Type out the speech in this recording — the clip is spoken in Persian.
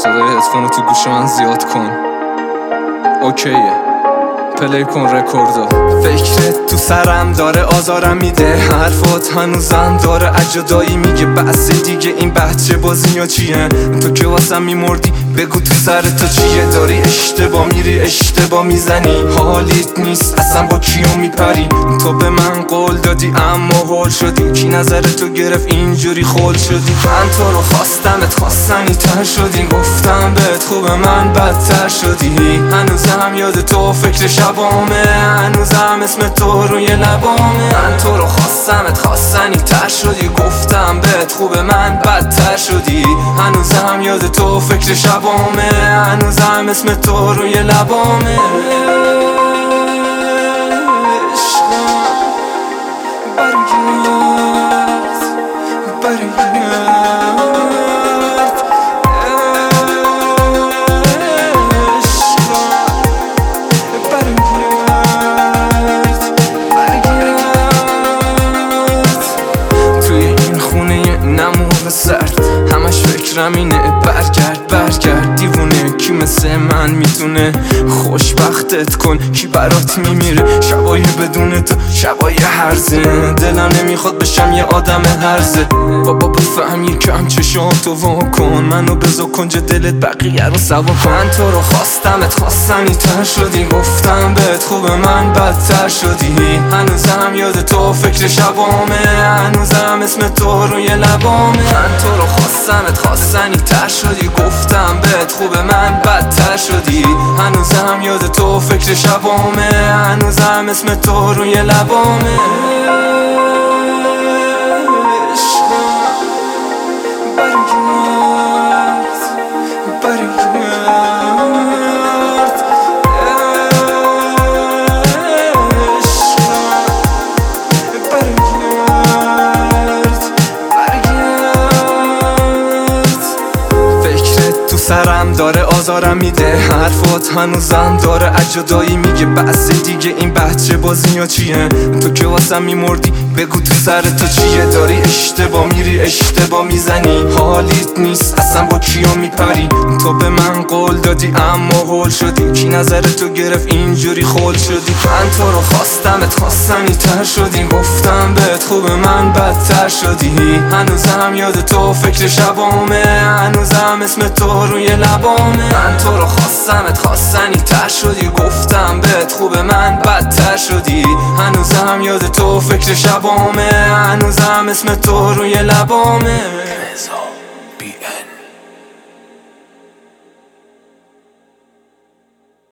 صدای هدفون تو گوش من زیاد کن. اوکیه، پلی کن رکوردو. فکرت تو سرم داره آزارم میده، حرفات هنوزم داره اجدایی میگه. بس دیگه این بچه بازی یا چیه؟ تو که واسم میمردی بگو تو سر تو چیه؟ داری اشتباه میری اشتباه میزنی، حالیت نیست اصلا با کیو میپری. تو به من قول دادی اما هول شدی، کی نظر تو گرفت اینجوری خول شدی؟ من تو رو خواستمت خواستنی تر شدی، گفتم بهت خوبه من بدتر شدی. هنوزم یاد تو فکر شبامه، هنوزم اسم تو روی لبامه. من تو رو خواستمت خواستنی تر شدی، گفتم بهت خوبه من بدتر شدی. هنوزم یاد تو فکر شبامه، هنوزم اسم تو روی لبامه. سرد همش فکرم اینه، برگرد دیوونه. کی مثل من میتونه خوشبختت کن؟ کی برات میمیره شبای بدون تو، شبای هرزه؟ دلم نمیخواد بشم یه آدم هرزه. بابا بفهم یکم چشاتو وا کن، منو بذار کنج دلت بقیه رو سوا کن. من تو رو خواستمت خواستنی تر شدی، گفتم بهت خوبه من بدتر شدی. هنوزم یاد تو فکر شبامه، هنوزم اسم تو روی لبامه. من تو رو خواستمت خواستنی تر شدی، گفتم بهت خوبه من بدتر شدی. هنوزم یاد تو فکر شبامه، هنوزم اسم تو روی لبامه. سرم داره آزارم میده، حرفات هنوزم داره اجدایی میگه. بس دیگه این بچه بازی یا چیه؟ تو که واسم میمردی بگو تو سر تو چیه؟ داری اشتباه میری اشتباه میزنی، حالیت نیست اصلا با کیو میپری. تو به من قول دادی اما هول شدی، کی نظر تو گرفت اینجوری خول شدی؟ من تو رو خواستمت خواستنی تر شدی، گفتم بهت خوبه من بدتر شدی. هنوزم یاد تو فکر شبامه، هنوزم اسم تو روی لبامه. من تو رو خواستمت خواستنی تر شدی، گفتم بهت خوبه من بدتر شدی. هنوزم یاد تو فکر شبامه، هنوزم اسم تو روی لبامه.